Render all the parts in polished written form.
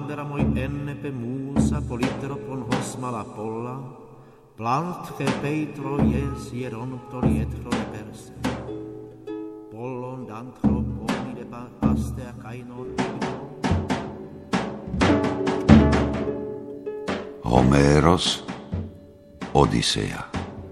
moj ennepe muusa politropon hosmala polla, plantche peitro jes hieronto lietro perse. Pollon dantro pomide pastea kainon igno. Homéros, Odiseja.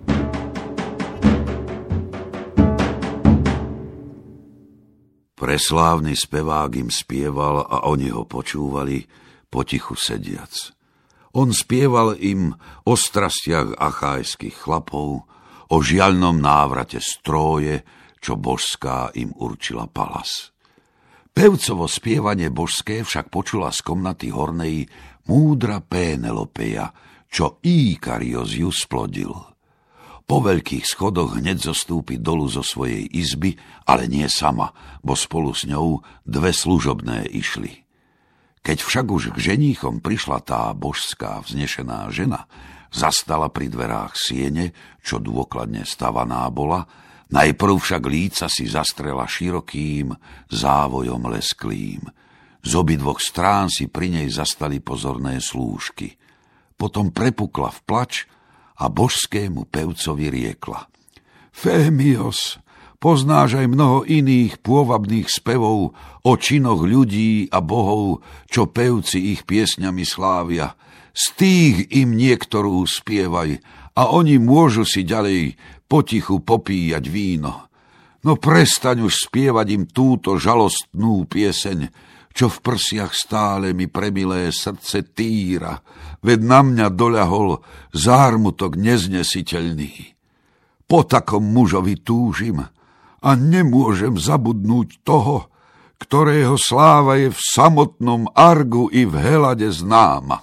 Preslávny spevák im spieval a oni ho počúvali, potichu sediac. On spieval im o strastiach achajských chlapov, o žiaľnom návrate z Tróje, čo božská im určila Palas. Pevcovo spievanie božské však počula z komnaty hornej múdra Pénelopeja, čo Íkarios ju splodil. Po veľkých schodoch hneď zostúpi dolu zo svojej izby, ale nie sama, bo spolu s ňou dve služobné išli. Keď však už k ženíchom prišla tá božská vznešená žena, zastala pri dverách siene, čo dôkladne stavaná bola, najprv však líca si zastrela širokým závojom lesklým. Z obidvoch strán si pri nej zastali pozorné slúžky. Potom prepukla v plač a božskému pevcovi riekla: Fémios, poznáš aj mnoho iných pôvabných spevov o činoch ľudí a bohov, čo pevci ich piesňami slávia. Z tých im niektorú spievaj a oni môžu si ďalej potichu popíjať víno. No prestaň už spievať im túto žalostnú pieseň, čo v prsiach stále mi premilé srdce týra, veď na mňa doľahol zármutok neznesiteľný. Po takom mužovi túžim a nemôžem zabudnúť toho, ktorého sláva je v samotnom Argu i v Helade známa.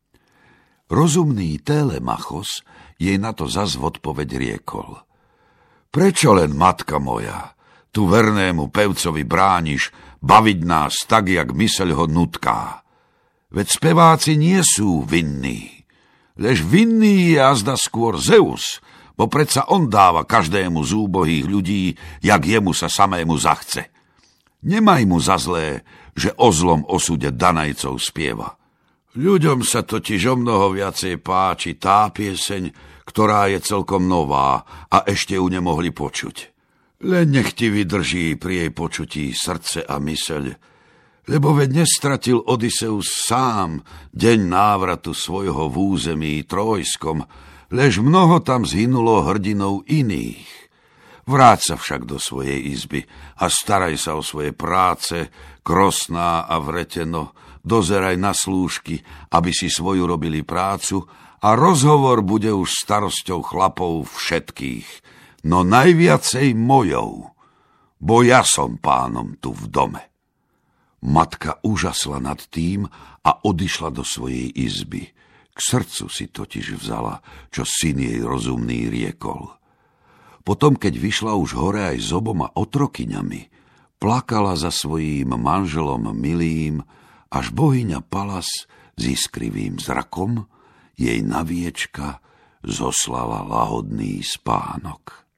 Rozumný Télemachos jej na to zas v odpoveď riekol: Prečo len, matka moja, tu vernému pevcovi brániš baviť nás tak, jak myseľ ho nutká? Veď speváci nie sú vinní. Lež vinný je azda skôr Zeus, bo predsa on dáva každému z úbohých ľudí, jak jemu sa samému zachce. Nemaj mu za zlé, že o zlom osude Danajcov spieva. Ľuďom sa totiž o mnoho viacej páči tá pieseň, ktorá je celkom nová a ešte ju nemohli počuť. Len nech ti vydrží pri jej počutí srdce a myseľ, lebo veď nestratil Odysseus sám deň návratu svojho v území Trójskom, lež mnoho tam zhynulo hrdinov iných. Vráť sa však do svojej izby a staraj sa o svoje práce, Krosná a Vreteno, dozeraj na slúžky, aby si svoju robili prácu a rozhovor bude už starosťou chlapov všetkých, no najviacej mojou, bo ja som pánom tu v dome. Matka úžasla nad tým a odišla do svojej izby. K srdcu si totiž vzala, čo syn jej rozumný riekol. Potom, keď vyšla už hore aj s oboma otrokyňami, plakala za svojím manželom milým, až bohyňa Palas s iskrivým zrakom jej na viečka zoslala lahodný spánok.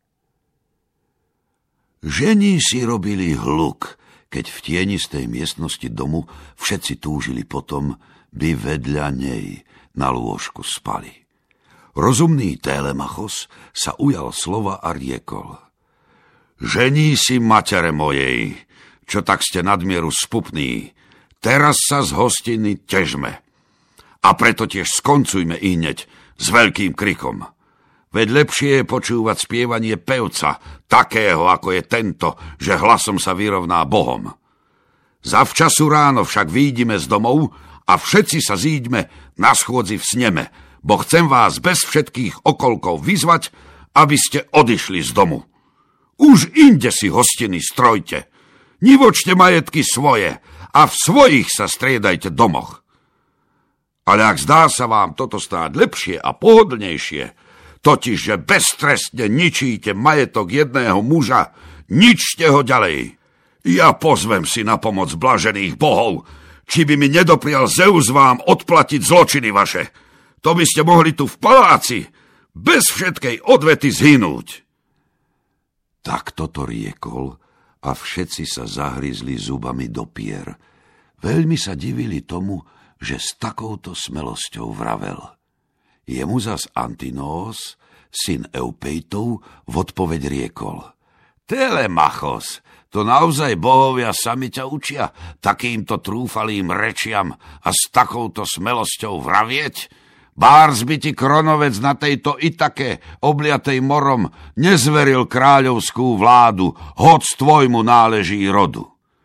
Žení si robili hluk, keď v tienistej miestnosti domu všetci túžili potom, by vedľa nej na lôžku spali. Rozumný Télemachos sa ujal slova a riekol: Žení si matere mojej, čo tak ste nadmieru spupní, teraz sa z hostiny težme. A preto tiež skoncujme ihneď s veľkým krikom. Veď lepšie je počúvať spievanie pevca, takého ako je tento, že hlasom sa vyrovná Bohom. Zavčasu ráno však výjdime z domov a všetci sa zíďme na schôdzi v sneme, bo chcem vás bez všetkých okolkov vyzvať, aby ste odišli z domu. Už inde si hostiny strojte, nivočte majetky svoje a v svojich sa striedajte domoch. Ale ak zdá sa vám toto stáť lepšie a pohodlnejšie, totiž, že beztrestne ničíte majetok jedného muža, ničte ho ďalej. Ja pozvem si na pomoc blažených bohov, či by mi nedoprial Zeus vám odplatiť zločiny vaše. To by ste mohli tu v paláci bez všetkej odvety zhynúť. Tak toto riekol a všetci sa zahryzli zubami do pier. Veľmi sa divili tomu, že s takouto smelosťou vravel. Jemu zas Antinós, syn Eupeitov, v odpoveď riekol. Telemachos, to naozaj bohovia sami ťa učia takýmto trúfalým rečiam a s takouto smelosťou vravieť? Bárs by ti Kronovec na tejto Itake, obliatej morom, nezveril kráľovskú vládu, hoď tvojmu náleží rodu.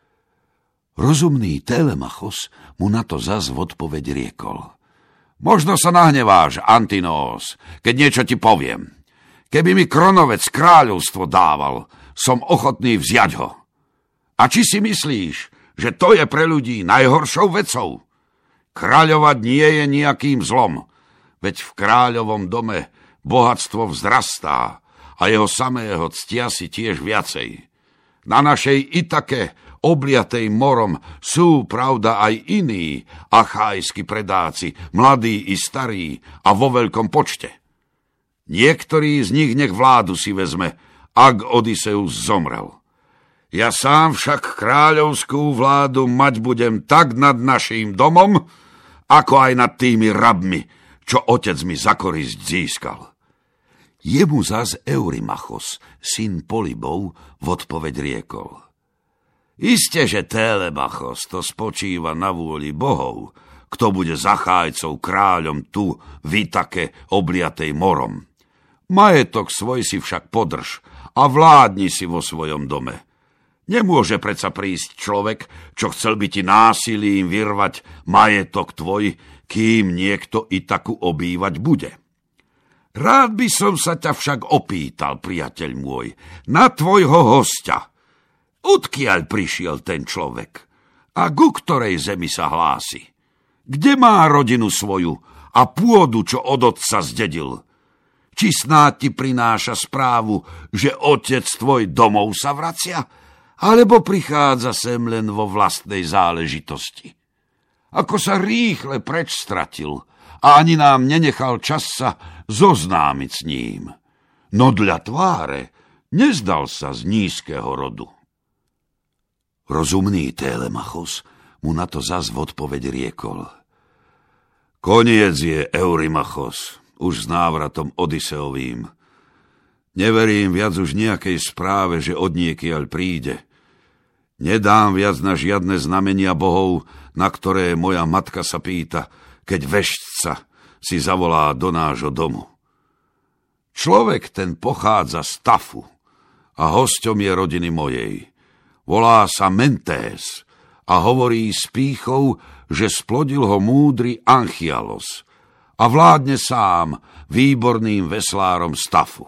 Rozumný Telemachos mu na to zas v odpoveď riekol. Možno sa nahneváš, Antinós, keď niečo ti poviem. Keby mi Kronovec kráľovstvo dával, som ochotný vziať ho. A či si myslíš, že to je pre ľudí najhoršou vecou? Kráľovať nie je nejakým zlom, veď v kráľovom dome bohatstvo vzrastá a jeho samého ctia si tiež viacej. Na našej Itake, obliatej morom, sú, pravda, aj iní achajskí predáci, mladí i starí a vo veľkom počte. Niektorý z nich nech vládu si vezme, ak Odysseus zomrel. Ja sám však kráľovskú vládu mať budem tak nad naším domom, ako aj nad tými rabmi, čo otec mi za korisť získal. Jemu zas Eurymachos, syn Polybov, v odpoveď riekol. Isté, že Telemachos to spočíva na vôli bohov, kto bude zachájcov kráľom tu, v Itake, obliatej morom. Majetok svoj si však podrž a vládni si vo svojom dome. Nemôže predsa prísť človek, čo chcel by ti násilím vyrvať majetok tvoj, kým niekto Itaku obývať bude. Rád by som sa ťa však opýtal, priateľ môj, na tvojho hostia. Odkiaľ prišiel ten človek? A ku ktorej zemi sa hlási? Kde má rodinu svoju a pôdu, čo od otca zdedil? Či snáď ti prináša správu, že otec tvoj domov sa vracia? Alebo prichádza sem len vo vlastnej záležitosti? Ako sa rýchle preč stratil a ani nám nenechal čas sa zoznámiť s ním. No dla tváre nezdal sa z nízkeho rodu. Rozumný Telemachos mu na to zas v odpoveď riekol. Koniec je, Eurymachos, už s návratom Odysseovým. Neverím viac už nejakej správe, že odniekiaľ príde. Nedám viac na žiadne znamenia bohov, na ktoré moja matka sa pýta, keď veštca si zavolá do nášho domu. Človek ten pochádza z Tafu a hosťom je rodiny mojej. Volá sa Mentés a hovorí s pýchou, že splodil ho múdry Anchialos a vládne sám výborným veslárom z Tafu.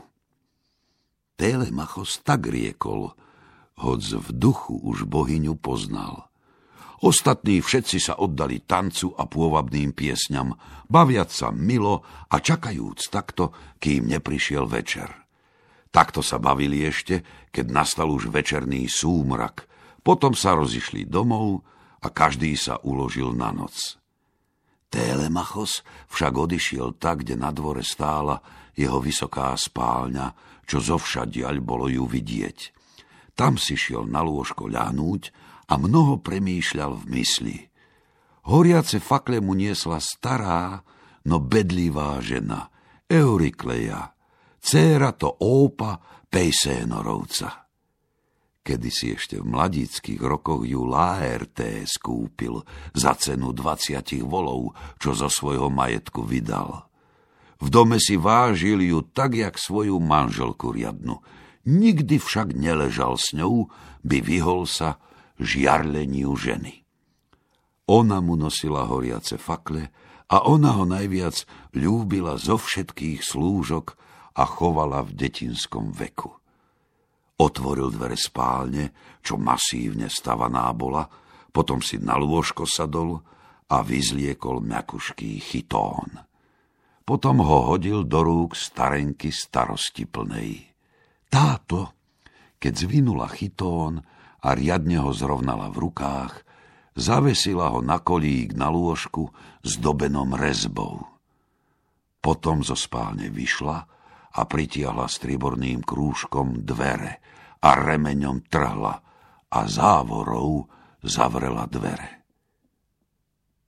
Telemachos tak riekol, hoď v duchu už bohyňu poznal. Ostatní všetci sa oddali tancu a pôvabným piesňam, baviac sa milo a čakajúc takto, kým neprišiel večer. Takto sa bavili ešte, keď nastal už večerný súmrak. Potom sa rozišli domov a každý sa uložil na noc. Telemachos však odišiel tak, kde na dvore stála jeho vysoká spálňa, čo zovšadiaľ bolo ju vidieť. Tam si šiel na lôžko ľahnúť a mnoho premýšľal v mysli. Horiace fakle mu niesla stará, no bedlivá žena, Eurykleia, dcéra to Ópa Peisénorovca. Kedysi ešte v mladíckych rokoch ju Laertés kúpil za cenu 20 volov, čo zo svojho majetku vydal. V dome si vážil ju tak, jak svoju manželku riadnu. Nikdy však neležal s ňou, by vyhol sa žiarleniu ženy. Ona mu nosila horiace fakle a ona ho najviac ľúbila zo všetkých slúžok a chovala v detinskom veku. Otvoril dvere spálne, čo masívne stavaná bola, potom si na lôžko sadol a vyzliekol mäkušký chytón. Potom ho hodil do rúk starenky starosti plnej. Táto, keď zvinula chytón a riadne ho zrovnala v rukách, zavesila ho na kolík na lôžku zdobenom rezbou. Potom zo spálne vyšla a pritiahla strieborným krúžkom dvere a remeňom trhla a závorou zavrela dvere.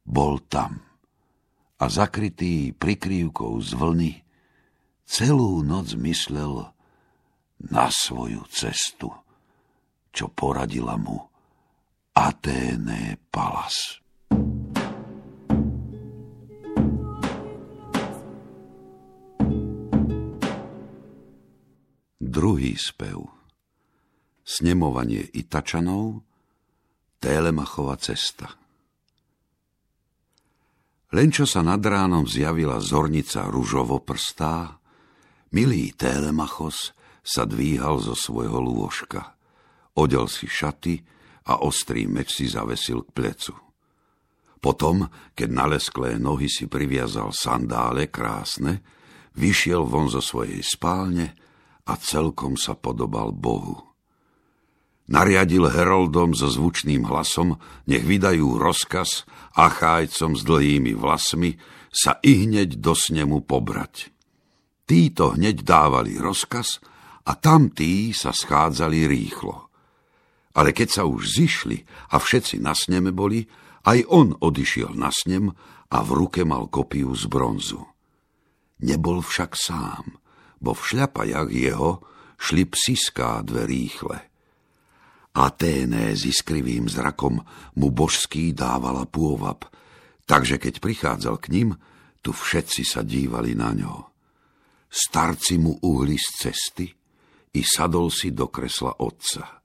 bol tam a zakrytý prikrývkou z vlny celú noc myslel na svoju cestu, čo poradila mu Athéné Pallas. Druhý spev. Snemovanie Itačanov, Télemachova cesta. Len čo sa nad ránom zjavila zornica ružovoprstá, milý Télemachos sa dvíhal zo svojho lôžka. Odel si šaty a ostrý meč si zavesil k plecu. Potom, keď na lesklé nohy si priviazal sandále krásne, vyšiel von zo svojej spálne a celkom sa podobal Bohu. Nariadil heroldom so zvučným hlasom, nech vydajú rozkaz Achájcom s dlhými vlasmi sa ihneď do snemu pobrať. Títo hneď dávali rozkaz a tamtí sa schádzali rýchlo. Ale keď sa už zišli a všetci na sneme boli, aj on odišiel na snem a v ruke mal kopiu z bronzu. Nebol však sám, bo v šľapajach jeho šli psiská dve rýchle. Aténé s iskrivým zrakom mu božský dávala pôvab, takže keď prichádzal k ním, tu všetci sa dívali na ňo. Starci mu uhli z cesty i sadol si do kresla otca.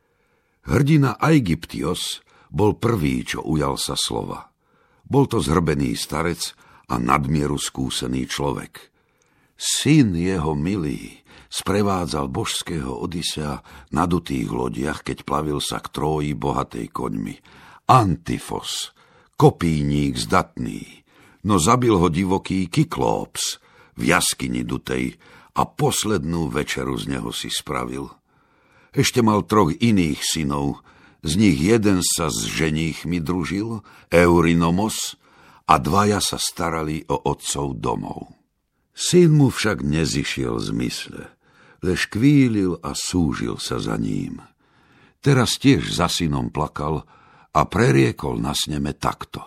Hrdina Aegyptios bol prvý, čo ujal sa slova. Bol to zhrbený starec a nadmieru skúsený človek. Syn jeho milý sprevádzal božského Odysea na dutých lodiach, keď plavil sa k Tróji bohatej koňmi. Antifos, kopíník zdatný, no zabil ho divoký Kyklóps v jaskyni dutej a poslednú večeru z neho si spravil. Ešte mal 3 iných synov, z nich jeden sa s ženíchmi družil, Eurinomos, a 2 sa starali o otcov domov. Syn mu však nezišiel z mysle, lež kvílil a súžil sa za ním. Teraz tiež za synom plakal a preriekol na sneme takto.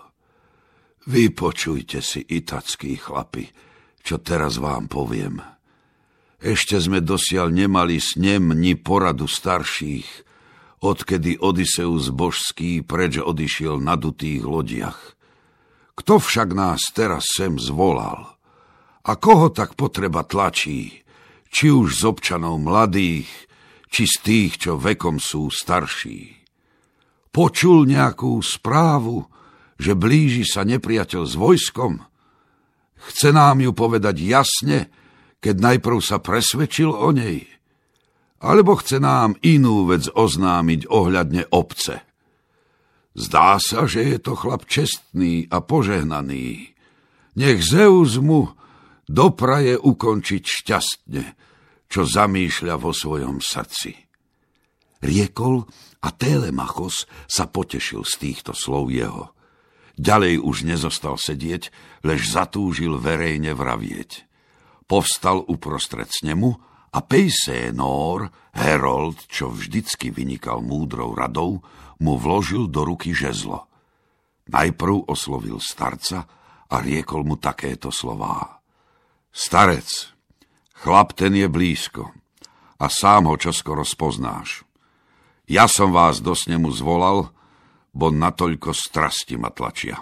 Vypočujte si, itackí chlapi, čo teraz vám poviem. Ešte sme dosiaľ nemali snem ni poradu starších, odkedy Odysseus božský preč odišiel na dutých lodiach. Kto však nás teraz sem zvolal? A koho tak potreba tlačí, či už z občanov mladých, či z tých, čo vekom sú starší? Počul nejakú správu, že blíži sa nepriateľ s vojskom? Chce nám ju povedať jasne, keď najprv sa presvedčil o nej? Alebo chce nám inú vec oznámiť ohľadne obce? Zdá sa, že je to chlap čestný a požehnaný. Nech Zeus mu dopraje ukončiť šťastne, čo zamýšľa vo svojom srdci. Riekol a Télemachos sa potešil z týchto slov jeho. Ďalej už nezostal sedieť, lež zatúžil verejne vravieť. Povstal uprostred snemu a Peisénor, herold, čo vždycky vynikal múdrou radou, mu vložil do ruky žezlo. Najprv oslovil starca a riekol mu takéto slová. Starec, chlap ten je blízko a sám ho čoskoro spoznáš. Ja som vás do snemu zvolal, bo natoľko strasti ma tlačia.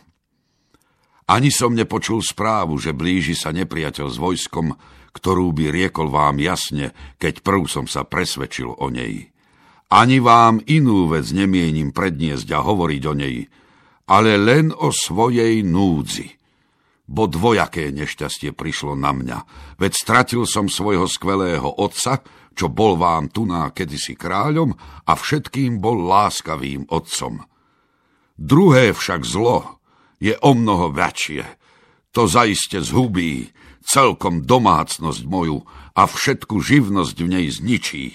Ani som nepočul správu, že blíži sa nepriateľ s vojskom, ktorú by riekol vám jasne, keď prv som sa presvedčil o nej. Ani vám inú vec nemienim predniesť a hovoriť o nej, ale len o svojej núdzi. Bo dvojaké nešťastie prišlo na mňa, veď stratil som svojho skvelého otca, čo bol vám tuná kedysi kráľom a všetkým bol láskavým otcom. Druhé však zlo je omnoho väčšie. To zaiste zhubí celkom domácnosť moju a všetku živnosť v nej zničí.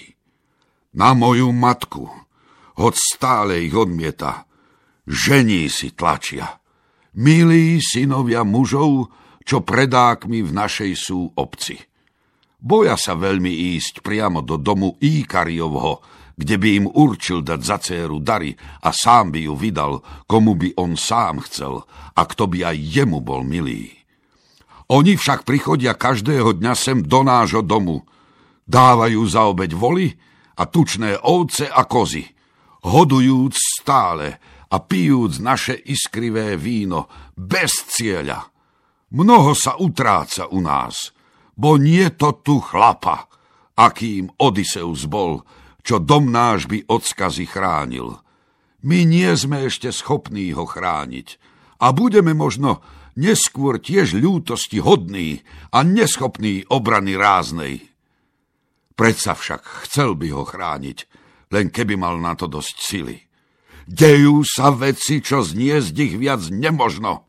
Na moju matku, hoď stále ich odmieta, žení si tlačia. Milí synovia mužov, čo predákmi v našej sú obci. Boja sa veľmi ísť priamo do domu Íkariovho, kde by im určil dať za dcéru dary a sám by ju vydal, komu by on sám chcel a kto by aj jemu bol milý. Oni však prichodia každého dňa sem do nášho domu, dávajú za obeť voly a tučné ovce a kozy, hodujúc stále a pijúc naše iskrivé víno bez cieľa. Mnoho sa utráca u nás, bo nie to tu chlapa, akým Odysseus bol, čo dom náš by od skazy chránil. My nie sme ešte schopní ho chrániť a budeme možno neskôr tiež ľútosti hodní a neschopní obrany ráznej. Predsa však chcel by ho chrániť, len keby mal na to dosť sily. Dejú sa veci, čo zniesť ich viac nemožno.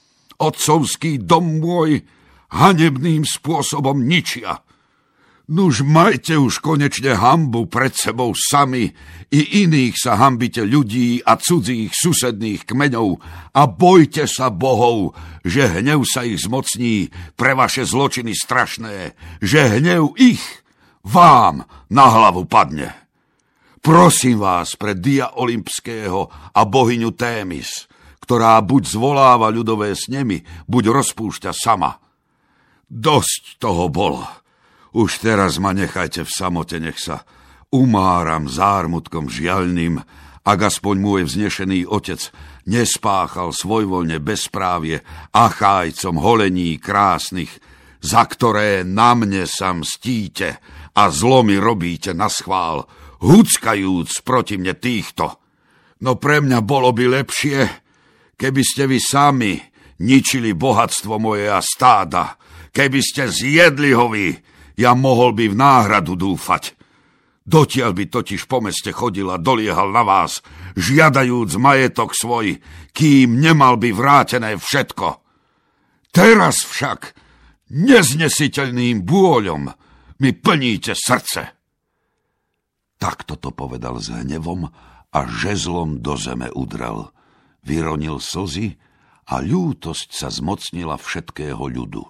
Otcovský dom môj hanebným spôsobom ničia. Nuž majte už konečne hanbu pred sebou sami, i iných sa hanbite ľudí a cudzích susedných kmeňov a bojte sa bohov, že hnev sa ich zmocní pre vaše zločiny strašné, že hnev ich vám na hlavu padne. Prosím vás pre dia Olympského a bohyňu Témis, ktorá buď zvoláva ľudové snemy, buď rozpúšťa sama. Dosť toho bolo. Už teraz ma nechajte v samote, nech sa umáram zármutkom žiaľným, ak aspoň môj vznešený otec nespáchal svojvoľne bezprávie Achájcom holení krásnych, za ktoré na mne sa mstíte a zlomy robíte naschvál, huckajúc proti mne týchto. No pre mňa bolo by lepšie, keby ste vy sami ničili bohatstvo moje a stáda, keby ste zjedli ho vy, ja mohol by v náhradu dúfať. Dotiaľ by totiž po meste chodil a doliehal na vás, žiadajúc majetok svoj, kým nemal by vrátené všetko. Teraz však neznesiteľným bôľom mi plníte srdce. Takto to povedal s hnevom a žezlom do zeme udrel. Vyronil slzy a ľútosť sa zmocnila všetkého ľudu.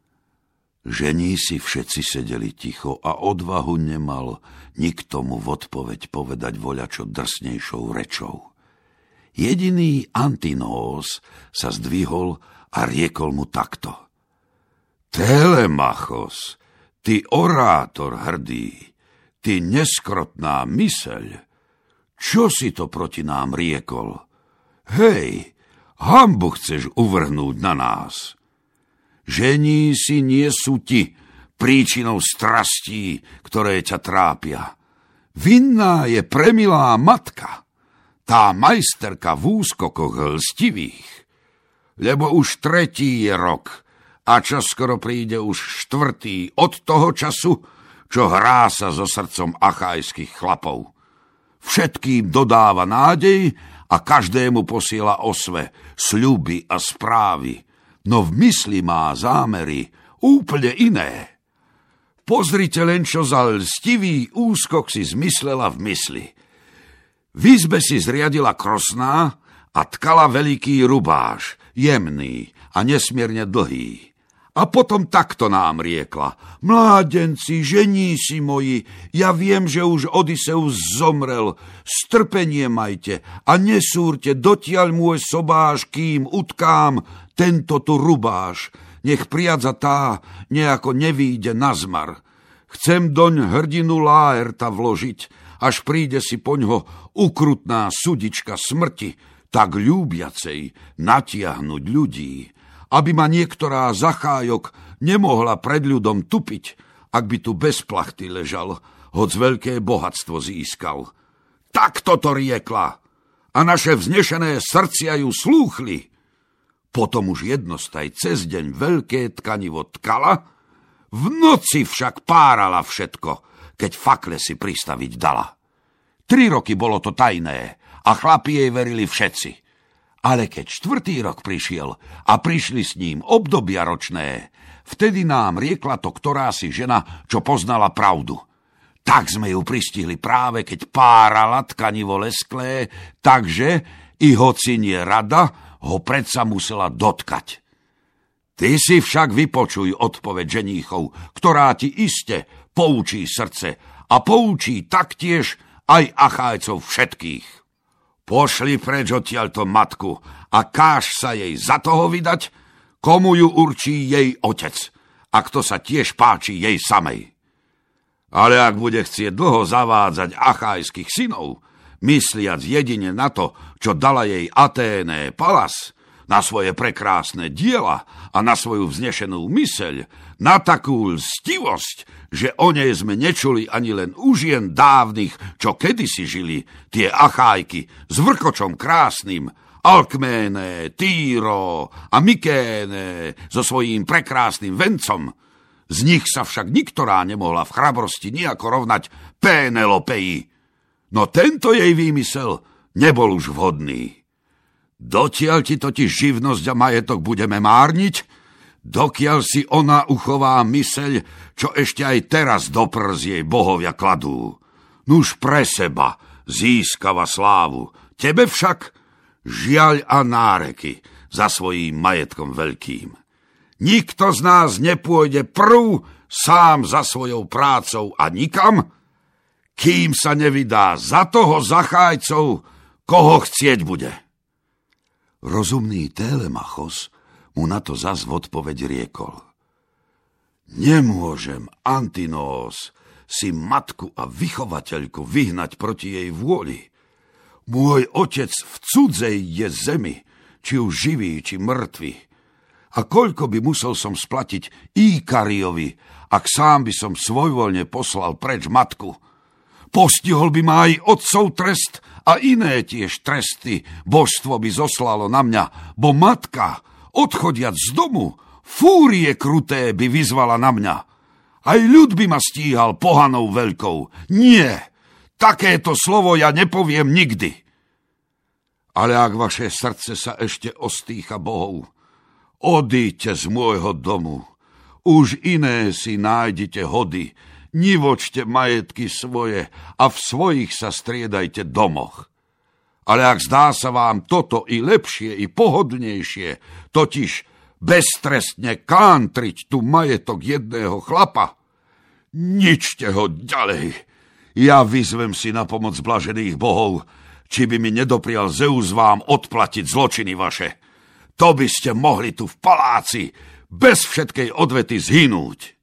Ženísi všetci sedeli ticho a odvahu nemal nikto mu v odpoveď povedať voľačo drsnejšou rečou. Jediný Antinós sa zdvihol a riekol mu takto. Telemachos, ty orátor hrdý, ty neskrotná myseľ, čo si to proti nám riekol? Hej, hanbu chceš uvrhnúť na nás. Ženísi nie sú ti príčinou strastí, ktoré ťa trápia. Vinná je premilá matka, tá majsterka v úskokoch lstivých. Lebo už 3. je rok a čoskoro príde už 4. od toho času, čo hrá sa so srdcom achajských chlapov. Všetkým dodáva nádej a každému posiela osve, sľuby a správy. No v mysli má zámery úplne iné. Pozrite len, čo za lstivý úskok si zmyslela v mysli. V izbe si zriadila krosná a tkala veľký rubáš, jemný a nesmierne dlhý. A potom takto nám riekla. Mládenci, ženísi moji, ja viem, že už Odysseus zomrel. Strpenie majte a nesúrte dotiaľ môj sobáš, kým utkám tento tu rubáš. Nech priadza tá nejako nevíde na zmar. Chcem doň hrdinu Laerta vložiť, až príde si poňho ukrutná sudička smrti, tak ľúbiacej natiahnuť ľudí, aby ma niektorá zachájok nemohla pred ľudom tupiť, ak by tu bez plachty ležal, hoc veľké bohatstvo získal. Tak toto riekla a naše vznešené srdcia ju slúchli. Potom už jednostaj cez deň veľké tkanivo tkala, v noci však párala všetko, keď fakle si pristaviť dala. 3 roky bolo to tajné a chlapi jej verili všetci. Ale keď 4. rok prišiel a prišli s ním obdobia ročné, vtedy nám riekla to ktorási žena, čo poznala pravdu. Tak sme ju pristihli práve, keď párala tkanivo lesklé, takže i hoci nie rada, ho predsa musela dotkať. Ty si však vypočuj odpoveď ženíchov, ktorá ti iste poučí srdce a poučí taktiež aj Achájcov všetkých. Pošli preč odtiaľto matku a káž sa jej za toho vydať, komu ju určí jej otec, a kto sa tiež páči jej samej. Ale ak bude chcieť dlho zavádzať achajských synov, mysliac jedine na to, čo dala jej Aténe Palas, na svoje prekrásne diela a na svoju vznešenú myseľ, na takú lstivosť, že o nej sme nečuli ani len u žien dávnych, čo kedysi žili, tie Achájky s vrkočom krásnym, Alkméne, Týro a Mykéne so svojím prekrásnym vencom. Z nich sa však niktorá nemohla v chrabrosti nejako rovnať Pénelopeji. No tento jej výmysel nebol už vhodný. Dotiaľ ti totiž živnosť a majetok budeme márniť, dokiaľ si ona uchová myseľ, čo ešte aj teraz do prs jej bohovia kladú. Nuž pre seba získava slávu, tebe však žiaľ a náreky za svojím majetkom veľkým. Nikto z nás nepôjde prv sám za svojou prácou a nikam, kým sa nevydá za toho Achájcov, koho chcieť bude. Rozumný Télemachos mu na to zas v odpoveď riekol. Nemôžem, Antinós, si matku a vychovateľku vyhnať proti jej vôli. Môj otec v cudzej je zemi, či už živý, či mŕtvy. A koľko by musel som splatiť Íkariovi, ak sám by som svojvoľne poslal preč matku. Postihol by ma aj otcov trest a iné tiež tresty božstvo by zoslalo na mňa, bo matka, odchodiac z domu, fúrie kruté by vyzvala na mňa. Aj ľud by ma stíhal pohanou veľkou. Nie, takéto slovo ja nepoviem nikdy. Ale ak vaše srdce sa ešte ostýcha Bohov, odíďte z môjho domu. Už iné si nájdite hody, nivočte majetky svoje a v svojich sa striedajte domoch. Ale ak zdá sa vám toto i lepšie, i pohodlnejšie, totiž beztrestne kántriť tu majetok jedného chlapa, ničte ho ďalej. Ja vyzvem si na pomoc blažených bohov, či by mi nedoprial Zeus vám odplatiť zločiny vaše. To by ste mohli tu v paláci bez všetkej odvety zhynúť.